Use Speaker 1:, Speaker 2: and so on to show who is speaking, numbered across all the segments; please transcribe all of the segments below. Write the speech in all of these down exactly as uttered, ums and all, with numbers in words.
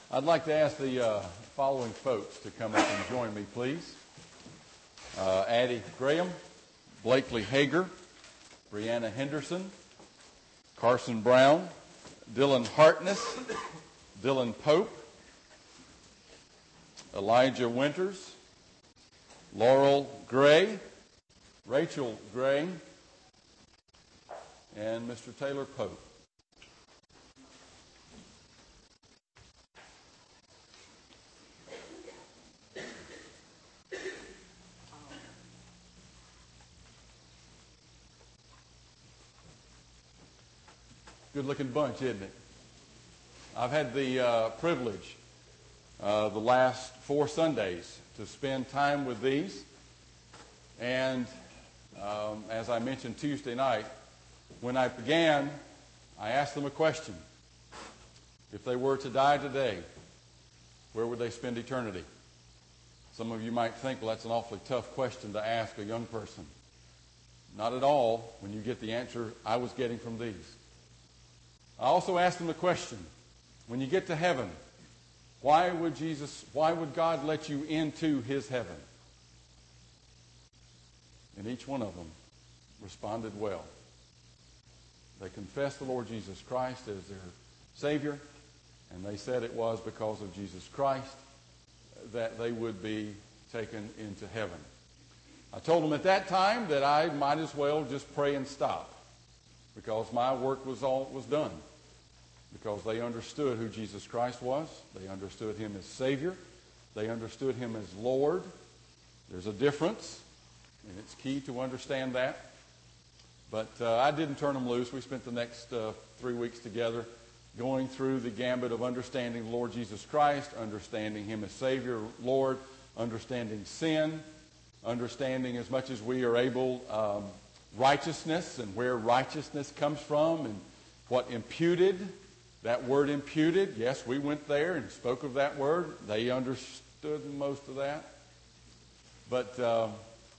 Speaker 1: I'd like to ask the uh, following folks to come up and join me, please. Uh, Addie Graham, Blakely Hager, Brianna Henderson, Carson Brown, Dylan Hartness, Dylan Pope, Elijah Winters, Laurel Gray, Rachel Gray, and Mister Taylor Pope. Good-looking bunch, isn't it? I've had the uh, privilege uh, the last four Sundays to spend time with these. And um, as I mentioned Tuesday night, when I began, I asked them a question. If they were to die today, where would they spend eternity? Some of you might think, well, that's an awfully tough question to ask a young person. Not at all when you get the answer I was getting from these. I also asked them the question, when you get to heaven, why would Jesus, why would God let you into his heaven? And each one of them responded well. They confessed the Lord Jesus Christ as their Savior, and they said it was because of Jesus Christ that they would be taken into heaven. I told them at that time that I might as well just pray and stop, because my work was all was done. Because they understood who Jesus Christ was. They understood him as Savior. They understood him as Lord. There's a difference, and it's key to understand that. But uh, I didn't turn them loose. We spent the next uh, three weeks together going through the gambit of understanding the Lord Jesus Christ, understanding him as Savior, Lord, understanding sin, understanding as much as we are able um, righteousness and where righteousness comes from and what imputed, that word imputed. Yes, we went there and spoke of that word. They understood most of that. But um,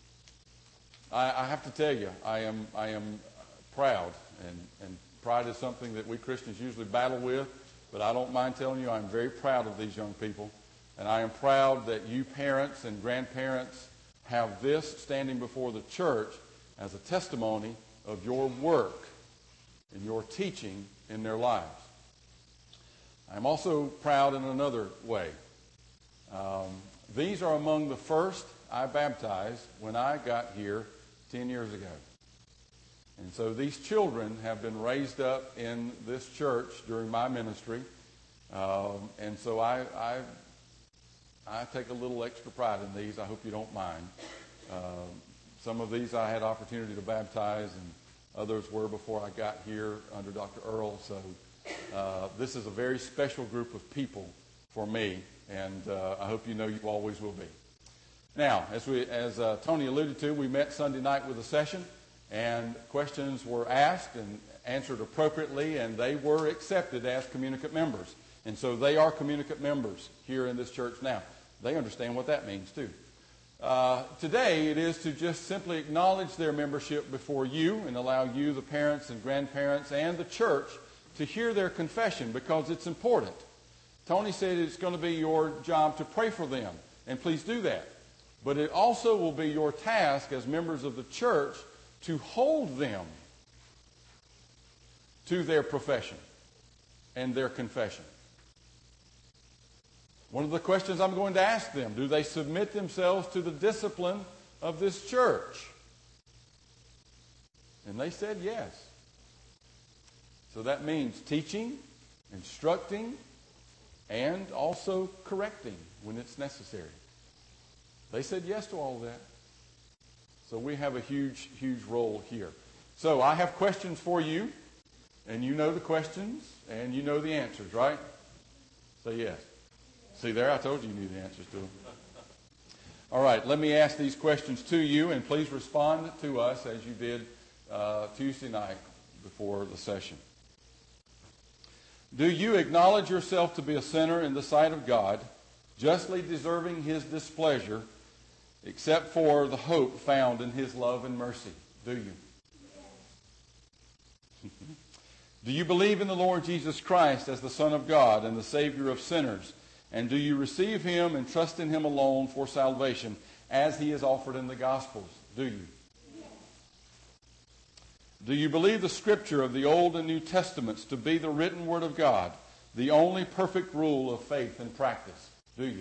Speaker 1: I, I have to tell you, I am I am proud, and, and pride is something that we Christians usually battle with, but I don't mind telling you I'm very proud of these young people, and I am proud that you parents and grandparents have this standing before the church as a testimony of your work and your teaching in their lives. I'm also proud in another way. Um, these are among the first I baptized when I got here ten years ago. And so these children have been raised up in this church during my ministry. Um, and so I, I, I take a little extra pride in these. I hope you don't mind. Um, some of these I had opportunity to baptize, and others were before I got here under Doctor Earl. So uh, this is a very special group of people for me, and uh, I hope you know you always will be. Now, as we, as uh, Tony alluded to, we met Sunday night with a session, and questions were asked and answered appropriately, and they were accepted as communicant members. And so they are communicant members here in this church now. They understand what that means, too. Uh, today, it is to just simply acknowledge their membership before you and allow you, the parents and grandparents, and the church to hear their confession, because it's important. Tony said it's going to be your job to pray for them, and please do that. But it also will be your task as members of the church to hold them to their profession and their confession. One of the questions I'm going to ask them, do they submit themselves to the discipline of this church? And they said yes. So that means teaching, instructing, and also correcting when it's necessary. They said yes to all of that. So we have a huge, huge role here. So I have questions for you, and you know the questions, and you know the answers, right? Say yes. See there, I told you you knew the answers to them. All right, let me ask these questions to you, and please respond to us as you did uh, Tuesday night before the session. Do you acknowledge yourself to be a sinner in the sight of God, justly deserving his displeasure, except for the hope found in his love and mercy? Do you? Do you believe in the Lord Jesus Christ as the Son of God and the Savior of sinners? And do you receive him and trust in him alone for salvation as he is offered in the Gospels? Do you? Do you believe the Scripture of the Old and New Testaments to be the written Word of God, the only perfect rule of faith and practice? Do you?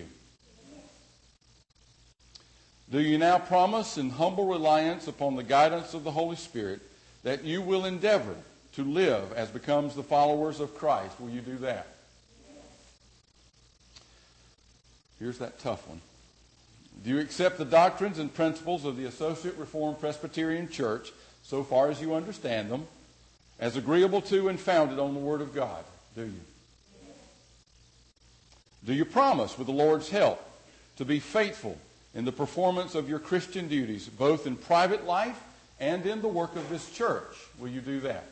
Speaker 1: Do you now promise in humble reliance upon the guidance of the Holy Spirit that you will endeavor to live as becomes the followers of Christ? Will you do that? Here's that tough one. Do you accept the doctrines and principles of the Associate Reformed Presbyterian Church, so far as you understand them, as agreeable to and founded on the Word of God? Do you? Do you promise, with the Lord's help, to be faithful in the performance of your Christian duties, both in private life and in the work of this church? Will you do that?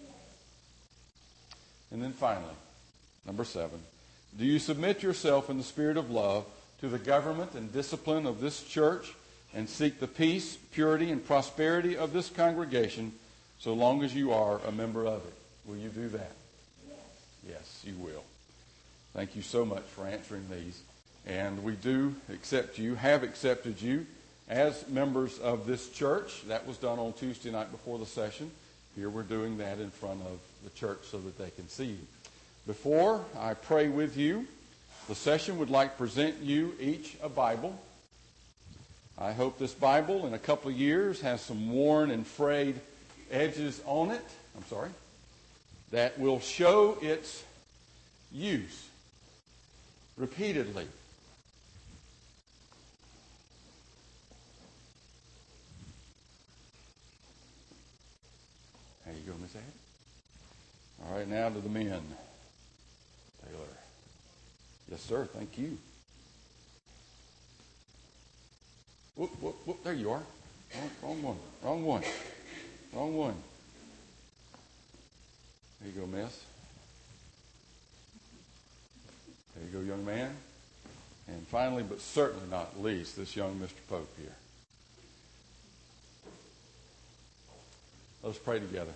Speaker 1: And then finally, number seven, do you submit yourself in the spirit of love to the government and discipline of this church and seek the peace, purity, and prosperity of this congregation so long as you are a member of it? Will you do that? Yes, you will. Thank you so much for answering these. And we do accept you, have accepted you as members of this church. That was done on Tuesday night before the session. Here we're doing that in front of the church so that they can see you. Before I pray with you, the session would like to present you each a Bible. I hope this Bible in a couple of years has some worn and frayed edges on it, I'm sorry, that will show its use repeatedly. There you go, Miss Ad. All right, now to the men. Taylor. Yes, sir. Thank you. Whoop, whoop, whoop. There you are. Wrong, wrong one. Wrong one. Wrong one. There you go, miss. There you go, young man. And finally, but certainly not least, this young Mister Pope here. Let's pray together.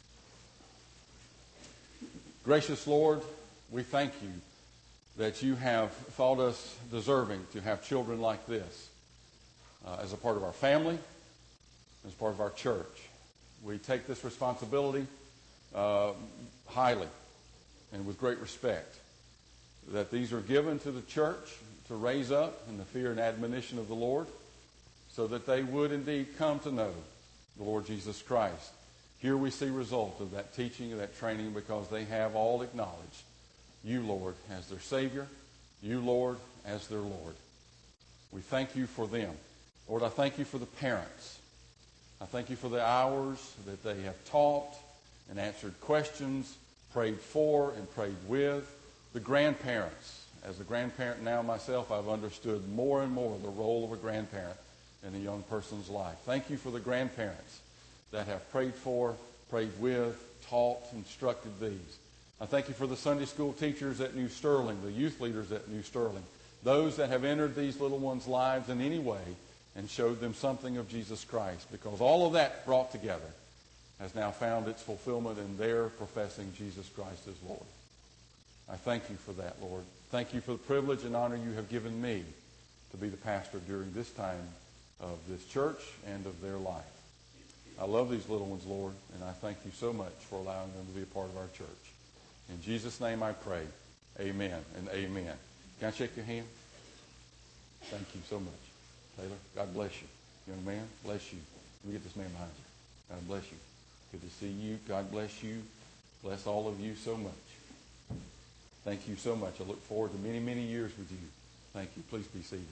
Speaker 1: Gracious Lord, we thank you that you have thought us deserving to have children like this uh, as a part of our family, as part of our church. We take this responsibility uh, highly and with great respect, that these are given to the church to raise up in the fear and admonition of the Lord so that they would indeed come to know the Lord Jesus Christ. Here we see result of that teaching, of that training, because they have all acknowledged you, Lord, as their Savior, you, Lord, as their Lord. We thank you for them. Lord, I thank you for the parents. I thank you for the hours that they have taught and answered questions, prayed for and prayed with. The grandparents. As a grandparent now myself, I've understood more and more the role of a grandparent in a young person's life. Thank you for the grandparents that have prayed for, prayed with, taught, instructed these. I thank you for the Sunday school teachers at New Sterling, the youth leaders at New Sterling, those that have entered these little ones' lives in any way and showed them something of Jesus Christ, because all of that brought together has now found its fulfillment in their professing Jesus Christ as Lord. I thank you for that, Lord. Thank you for the privilege and honor you have given me to be the pastor during this time of this church and of their life. I love these little ones, Lord, and I thank you so much for allowing them to be a part of our church. In Jesus' name I pray, amen and amen. Can I shake your hand? Thank you so much. Taylor, God bless you. Young man, bless you. Let me get this man behind you. God bless you. Good to see you. God bless you. Bless all of you so much. Thank you so much. I look forward to many, many years with you. Thank you. Please be seated.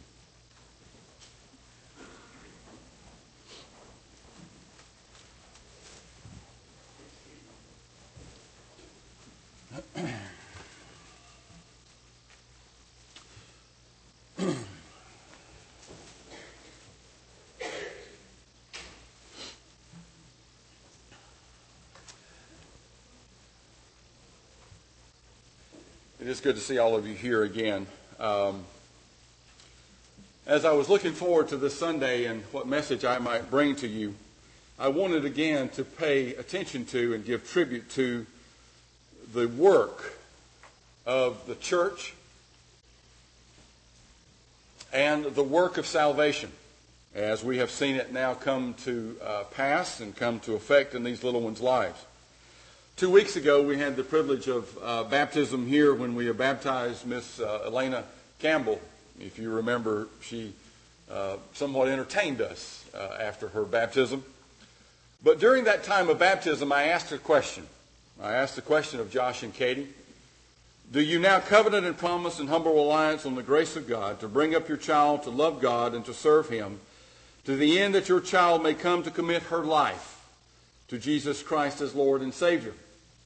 Speaker 1: It is good to see all of you here again. Um, as I was looking forward to this Sunday and what message I might bring to you, I wanted again to pay attention to and give tribute to the work of the church and the work of salvation, as we have seen it now come to uh, pass and come to effect in these little ones' lives. Two weeks ago, we had the privilege of uh, baptism here when we baptized Miss uh, Elena Campbell. If you remember, she uh, somewhat entertained us uh, after her baptism. But during that time of baptism, I asked a question. I asked the question of Josh and Katie. Do you now covenant and promise in humble reliance on the grace of God to bring up your child to love God and to serve Him, to the end that your child may come to commit her life to Jesus Christ as Lord and Savior?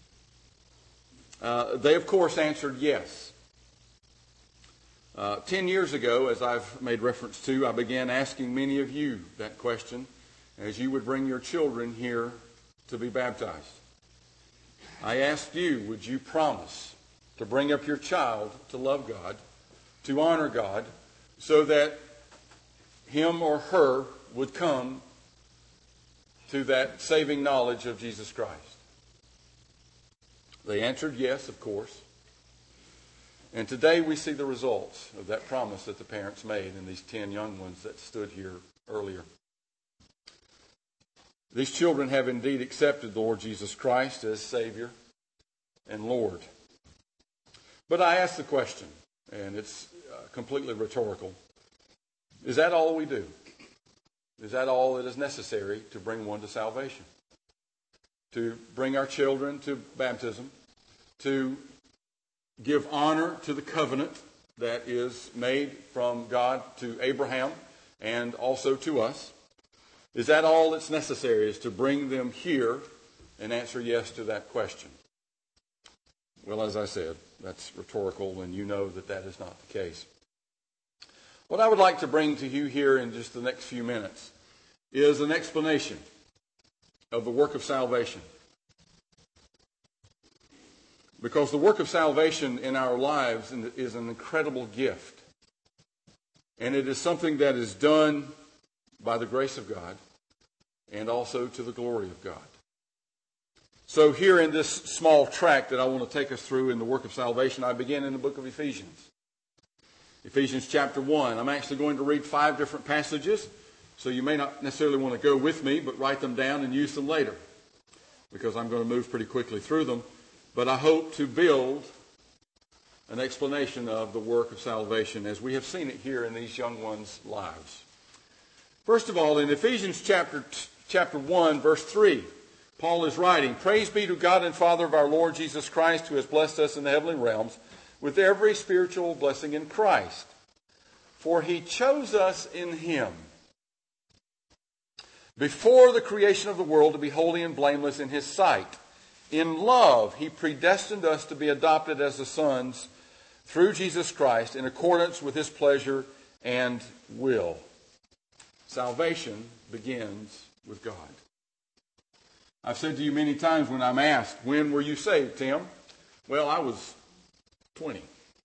Speaker 1: Uh, they, of course, answered yes. Uh, ten years ago, as I've made reference to, I began asking many of you that question as you would bring your children here to be baptized. I asked you, would you promise to bring up your child to love God, to honor God, so that him or her would come to that saving knowledge of Jesus Christ? They answered yes, of course. And today we see the results of that promise that the parents made in these ten young ones that stood here earlier. These children have indeed accepted the Lord Jesus Christ as Savior and Lord. But I ask the question, and it's uh, completely rhetorical. Is that all we do? Is that all that is necessary to bring one to salvation? To bring our children to baptism, to give honor to the covenant that is made from God to Abraham and also to us? Is that all that's necessary, is to bring them here and answer yes to that question? Well, as I said, that's rhetorical, and you know that that is not the case. What I would like to bring to you here in just the next few minutes is an explanation of the work of salvation. Because the work of salvation in our lives is an incredible gift. And it is something that is done by the grace of God and also to the glory of God. So here in this small tract that I want to take us through in the work of salvation, I begin in the book of Ephesians. Ephesians chapter one. I'm actually going to read five different passages, so you may not necessarily want to go with me, but write them down and use them later, because I'm going to move pretty quickly through them. But I hope to build an explanation of the work of salvation as we have seen it here in these young ones' lives. First of all, in Ephesians chapter, chapter one, verse three, Paul is writing, "Praise be to God and Father of our Lord Jesus Christ, who has blessed us in the heavenly realms with every spiritual blessing in Christ. For He chose us in Him before the creation of the world to be holy and blameless in His sight. In love, He predestined us to be adopted as the sons through Jesus Christ in accordance with His pleasure and will." Salvation begins with God. I've said to you many times when I'm asked, when were you saved, Tim? Well, I was twenty.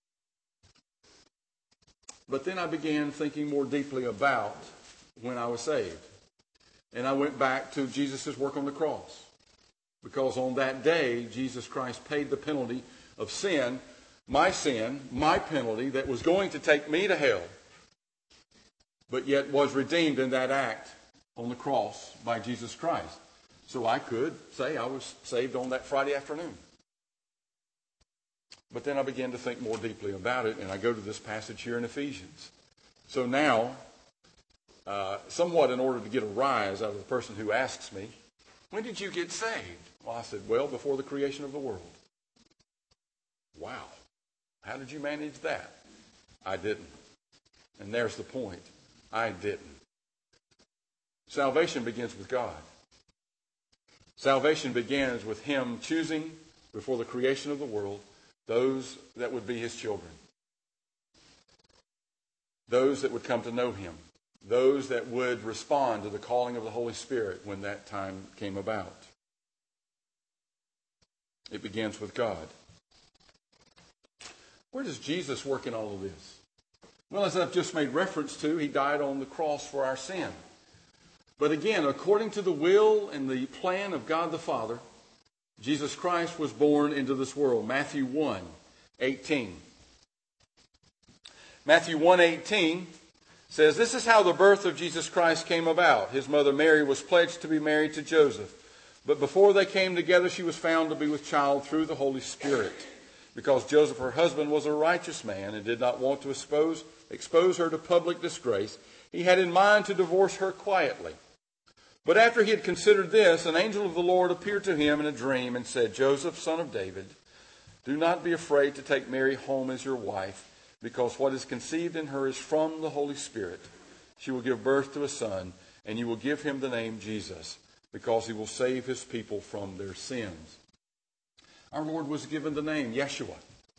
Speaker 1: But then I began thinking more deeply about when I was saved. And I went back to Jesus' work on the cross. Because on that day, Jesus Christ paid the penalty of sin, my sin, my penalty that was going to take me to hell, but yet was redeemed in that act on the cross by Jesus Christ. So I could say I was saved on that Friday afternoon. But then I began to think more deeply about it, and I go to this passage here in Ephesians. So now, uh, somewhat in order to get a rise out of the person who asks me, when did you get saved? Well, I said, well, before the creation of the world. Wow. How did you manage that? I didn't. And there's the point. I didn't. Salvation begins with God. Salvation begins with Him choosing, before the creation of the world, those that would be His children. Those that would come to know Him. Those that would respond to the calling of the Holy Spirit when that time came about. It begins with God. Where does Jesus work in all of this? Well, as I've just made reference to, He died on the cross for our sin. But again, according to the will and the plan of God the Father, Jesus Christ was born into this world. Matthew one eighteen. Matthew one eighteen says, "This is how the birth of Jesus Christ came about. His mother Mary was pledged to be married to Joseph. But before they came together, she was found to be with child through the Holy Spirit. Because Joseph, her husband, was a righteous man and did not want to expose, expose her to public disgrace, he had in mind to divorce her quietly. But after he had considered this, an angel of the Lord appeared to him in a dream and said, 'Joseph, son of David, do not be afraid to take Mary home as your wife, because what is conceived in her is from the Holy Spirit. She will give birth to a son, and you will give him the name Jesus, because he will save his people from their sins.'" Our Lord was given the name Yeshua.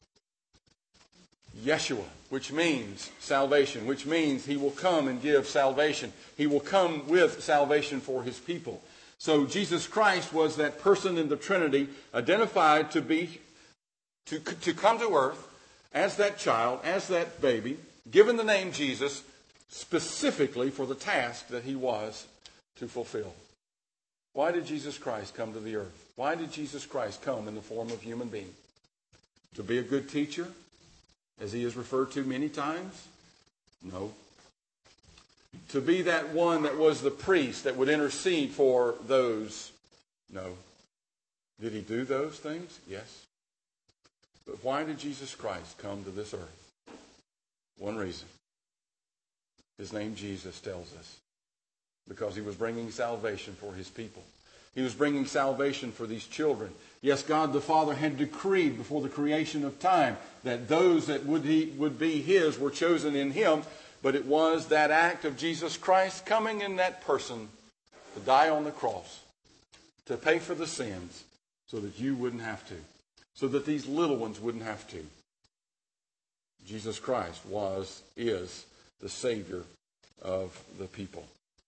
Speaker 1: Yeshua, which means salvation, which means he will come and give salvation. He will come with salvation for his people. So Jesus Christ was that person in the Trinity identified to be, to, to come to earth as that child, as that baby, given the name Jesus specifically for the task that he was to fulfill. Why did Jesus Christ come to the earth? Why did Jesus Christ come in the form of human being? To be a good teacher, as he is referred to many times? No. To be that one that was the priest that would intercede for those? No. Did he do those things? Yes. But why did Jesus Christ come to this earth? One reason. His name Jesus tells us. Because he was bringing salvation for his people. He was bringing salvation for these children. Yes, God the Father had decreed before the creation of time that those that would, he, would be his were chosen in him. But it was that act of Jesus Christ coming in that person to die on the cross, to pay for the sins so that you wouldn't have to, so that these little ones wouldn't have to. Jesus Christ was, is the Savior of the people.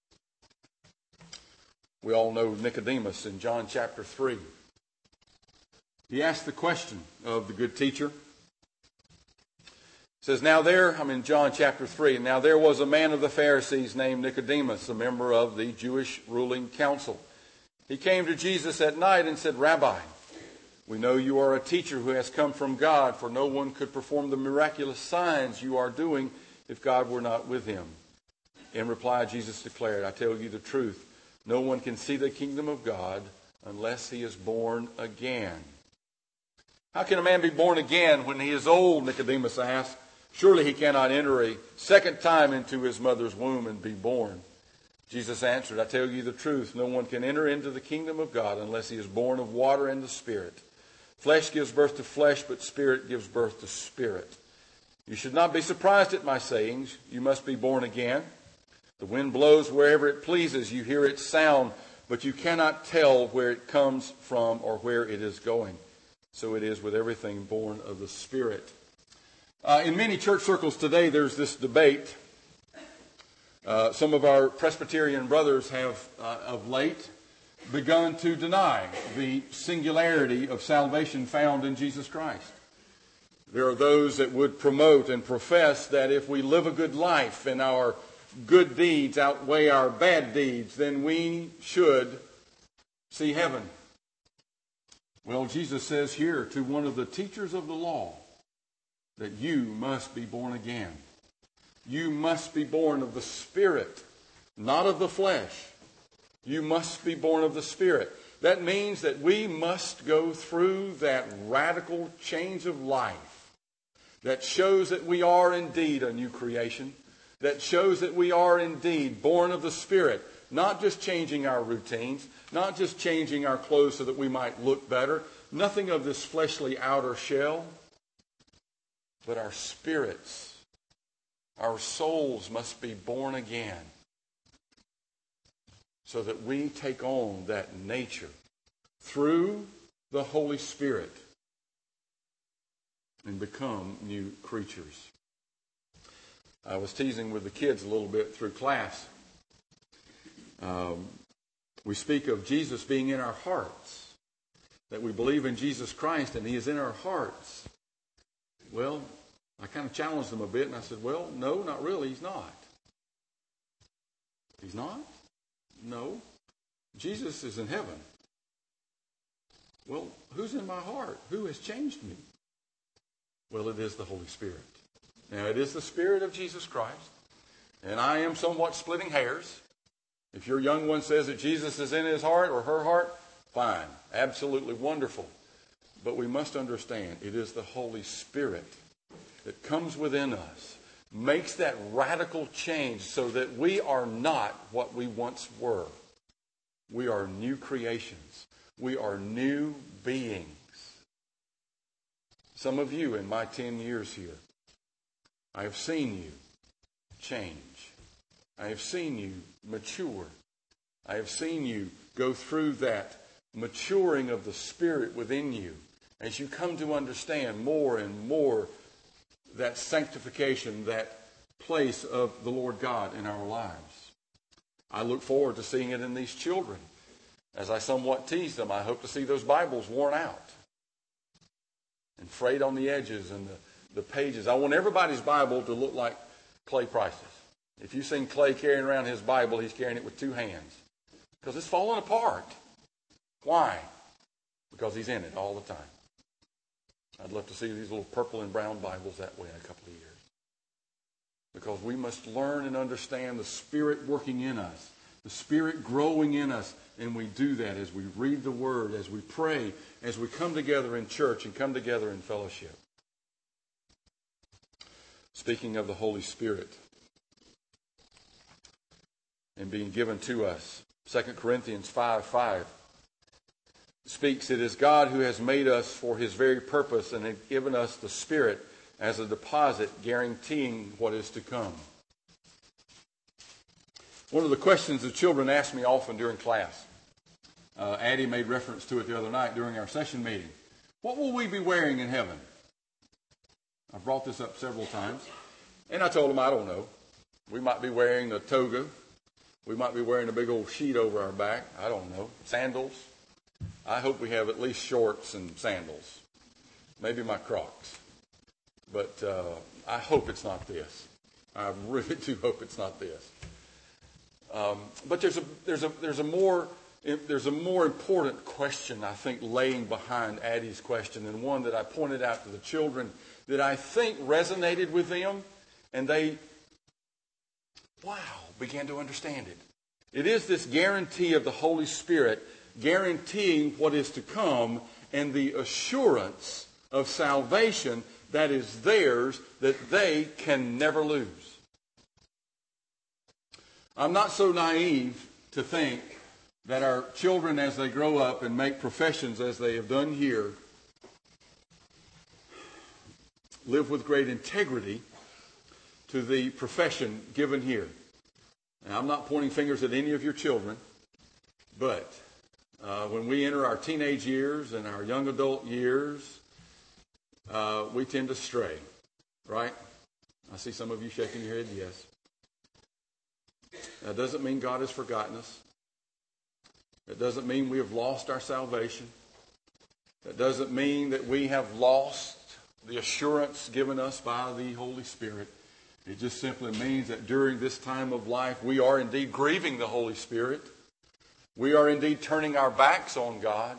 Speaker 1: We all know Nicodemus in John chapter three. He asked the question of the good teacher. It says, now there, I'm in John chapter three, and now there was a man of the Pharisees named Nicodemus, a member of the Jewish ruling council. He came to Jesus at night and said, "Rabbi, we know you are a teacher who has come from God, for no one could perform the miraculous signs you are doing if God were not with him." In reply, Jesus declared, "I tell you the truth. No one can see the kingdom of God unless he is born again." How can a man be born again when he is old? Nicodemus asked. Surely he cannot enter a second time into his mother's womb and be born. Jesus answered, "I tell you the truth. No one can enter into the kingdom of God unless he is born of water and the Spirit. Flesh gives birth to flesh, but Spirit gives birth to spirit. You should not be surprised at my sayings. You must be born again. The wind blows wherever it pleases. You hear its sound, but you cannot tell where it comes from or where it is going. So it is with everything born of the Spirit." Uh, in many church circles today, there's this debate. Uh, some of our Presbyterian brothers have, uh, of late, begun to deny the singularity of salvation found in Jesus Christ. There are those that would promote and profess that if we live a good life and our good deeds outweigh our bad deeds, then we should see heaven. Well, Jesus says here to one of the teachers of the law that you must be born again. You must be born of the Spirit, not of the flesh. You must be born of the Spirit. That means that we must go through that radical change of life that shows that we are indeed a new creation, that shows that we are indeed born of the Spirit, not just changing our routines, not just changing our clothes so that we might look better, nothing of this fleshly outer shell, but our spirits, our souls must be born again so that we take on that nature through the Holy Spirit and become new creatures. I was teasing with the kids a little bit through class. Um, we speak of Jesus being in our hearts, that we believe in Jesus Christ and he is in our hearts. Well, I kind of challenged them a bit and I said, well, no, not really. He's not. He's not? No. Jesus is in heaven. Well, who's in my heart? Who has changed me? Well, it is the Holy Spirit. Now, it is the Spirit of Jesus Christ. And I am somewhat splitting hairs. If your young one says that Jesus is in his heart or her heart, fine. Absolutely wonderful. But we must understand it is the Holy Spirit that comes within us, makes that radical change so that we are not what we once were. We are new creations. We are new beings. Some of you in my ten years here, I have seen you change. I have seen you mature. I have seen you go through that maturing of the Spirit within you as you come to understand more and more that sanctification, that place of the Lord God in our lives. I look forward to seeing it in these children. As I somewhat tease them, I hope to see those Bibles worn out and frayed on the edges and the, the pages. I want everybody's Bible to look like Clay Price's. If you've seen Clay carrying around his Bible, he's carrying it with two hands. Because it's falling apart. Why? Because he's in it all the time. I'd love to see these little purple and brown Bibles that way in a couple of years. Because we must learn and understand the Spirit working in us, the Spirit growing in us, and we do that as we read the Word, as we pray, as we come together in church and come together in fellowship. Speaking of the Holy Spirit and being given to us, Second Corinthians five five speaks, it is God who has made us for his very purpose and has given us the Spirit as a deposit guaranteeing what is to come. One of the questions the children ask me often during class, uh, Addie made reference to it the other night during our session meeting. What will we be wearing in heaven? I've brought this up several times. And I told them, I don't know. We might be wearing a toga. We might be wearing a big old sheet over our back. I don't know. Sandals. I hope we have at least shorts and sandals. Maybe my Crocs. But uh, I hope it's not this. I really do hope it's not this. Um, but there's a there's a there's a more there's a more important question, I think, laying behind Addie's question, and one that I pointed out to the children that I think resonated with them, and they, wow, began to understand it. It is this guarantee of the Holy Spirit guaranteeing what is to come and the assurance of salvation that is theirs that they can never lose. I'm not so naive to think that our children, as they grow up and make professions as they have done here, live with great integrity to the profession given here. Now, I'm not pointing fingers at any of your children, but uh, when we enter our teenage years and our young adult years, uh, we tend to stray, right? I see some of you shaking your head, yes. That doesn't mean God has forgotten us. That doesn't mean we have lost our salvation. That doesn't mean that we have lost the assurance given us by the Holy Spirit. It just simply means that during this time of life, we are indeed grieving the Holy Spirit. We are indeed turning our backs on God.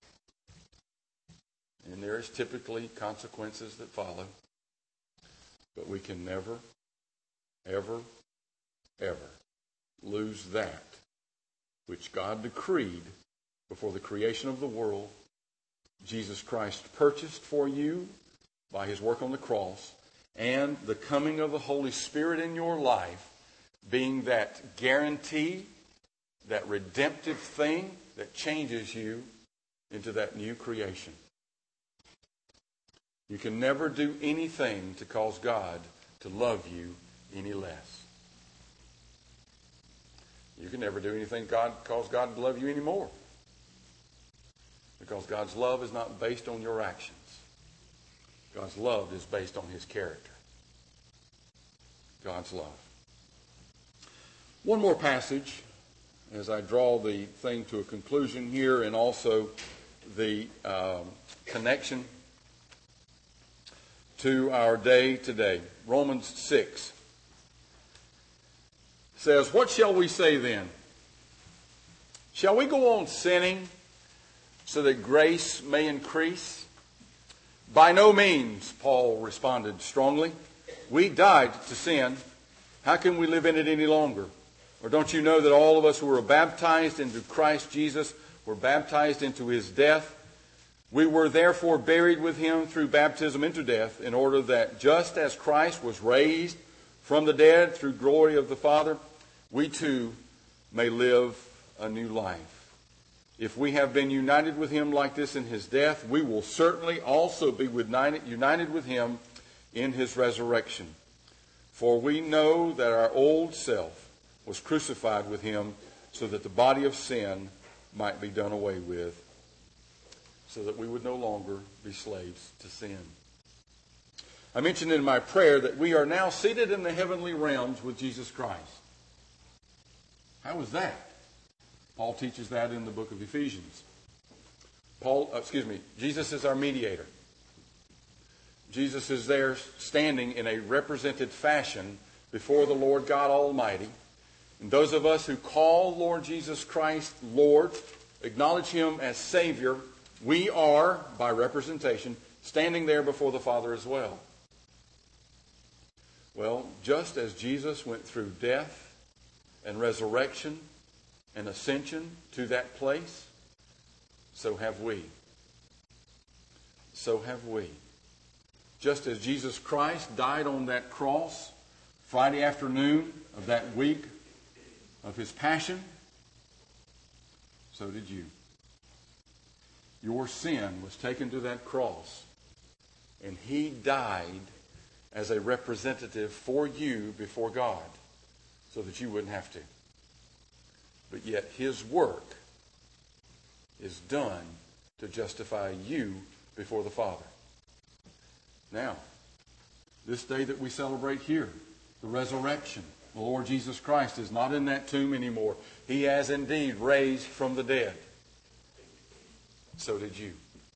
Speaker 1: And there is typically consequences that follow. But we can never, ever, ever lose that which God decreed before the creation of the world. Jesus Christ purchased for you by his work on the cross, and the coming of the Holy Spirit in your life being that guarantee, that redemptive thing that changes you into that new creation. You can never do anything to cause God to love you any less. You can never do anything to cause God to love you any more. Because God's love is not based on your actions. God's love is based on his character. God's love. One more passage as I draw the thing to a conclusion here, and also the um, connection to our day today. Romans six says, "What shall we say then? Shall we go on sinning so that grace may increase? By no means, Paul responded strongly. We died to sin. How can we live in it any longer? Or don't you know that all of us who were baptized into Christ Jesus were baptized into his death? We were therefore buried with him through baptism into death, in order that just as Christ was raised from the dead through glory of the Father, we too may live a new life. If we have been united with him like this in his death, we will certainly also be united with him in his resurrection. For we know that our old self was crucified with him, so that the body of sin might be done away with, so that we would no longer be slaves to sin. I mentioned in my prayer that we are now seated in the heavenly realms with Jesus Christ. How is that? Paul teaches that in the book of Ephesians. Paul, uh, excuse me, Jesus is our mediator. Jesus is there standing in a represented fashion before the Lord God Almighty. And those of us who call Lord Jesus Christ Lord, acknowledge him as Savior, we are, by representation, standing there before the Father as well. Well, just as Jesus went through death and resurrection and ascension to that place, so have we. So have we. Just as Jesus Christ died on that cross Friday afternoon of that week of his passion, so did you. Your sin was taken to that cross, and he died as a representative for you before God, so that you wouldn't have to. But yet his work is done to justify you before the Father. Now, this day that we celebrate here, the resurrection, the Lord Jesus Christ is not in that tomb anymore. He has indeed raised from the dead. So did you.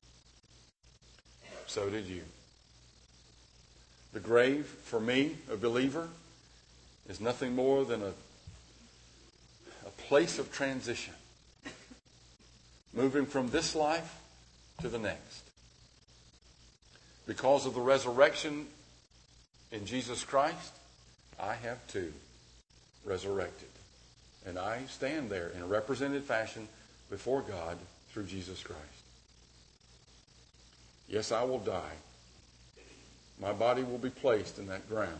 Speaker 1: So did you. The grave, for me, a believer, is nothing more than a a place of transition, moving from this life to the next. Because of the resurrection in Jesus Christ, I have too resurrected. And I stand there in a represented fashion before God through Jesus Christ. Yes, I will die. My body will be placed in that ground.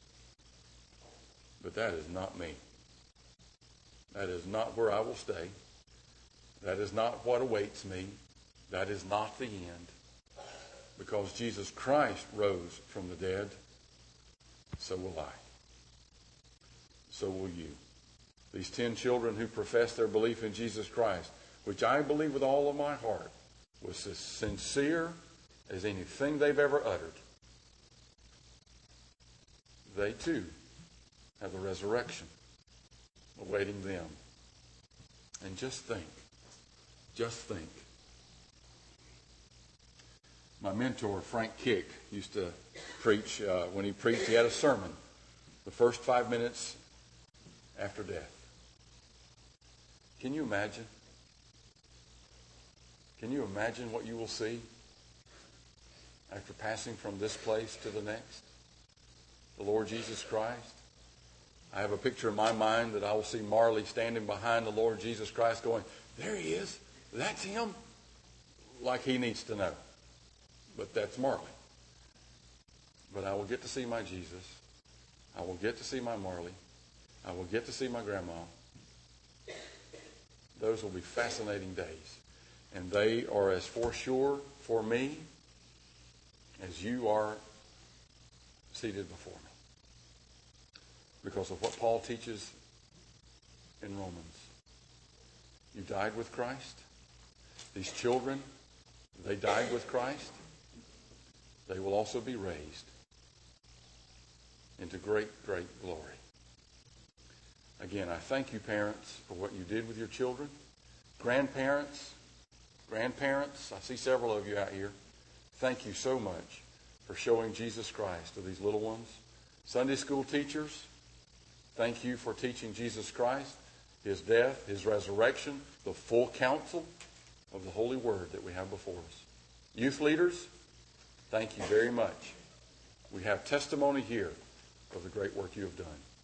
Speaker 1: But that is not me. That is not where I will stay. That is not what awaits me. That is not the end. Because Jesus Christ rose from the dead, so will I. So will you. These ten children who profess their belief in Jesus Christ, which I believe with all of my heart, was as sincere as anything they've ever uttered. They too have the resurrection awaiting them. And just think, just think. My mentor, Frank Kick, used to preach, uh, when he preached, he had a sermon, the first five minutes after death. Can you imagine? Can you imagine what you will see after passing from this place to the next? The Lord Jesus Christ. I have a picture in my mind that I will see Marley standing behind the Lord Jesus Christ going, there he is. That's him. Like he needs to know. But that's Marley. But I will get to see my Jesus. I will get to see my Marley. I will get to see my grandma. Those will be fascinating days. And they are as for sure for me as you are seated before me. Because of what Paul teaches in Romans. You died with Christ. These children, they died with Christ. They will also be raised into great, great glory. Again, I thank you, parents, for what you did with your children. Grandparents, grandparents, I see several of you out here. Thank you so much for showing Jesus Christ to these little ones. Sunday school teachers, thank you for teaching Jesus Christ, his death, his resurrection, the full counsel of the Holy Word that we have before us. Youth leaders, thank you very much. We have testimony here of the great work you have done.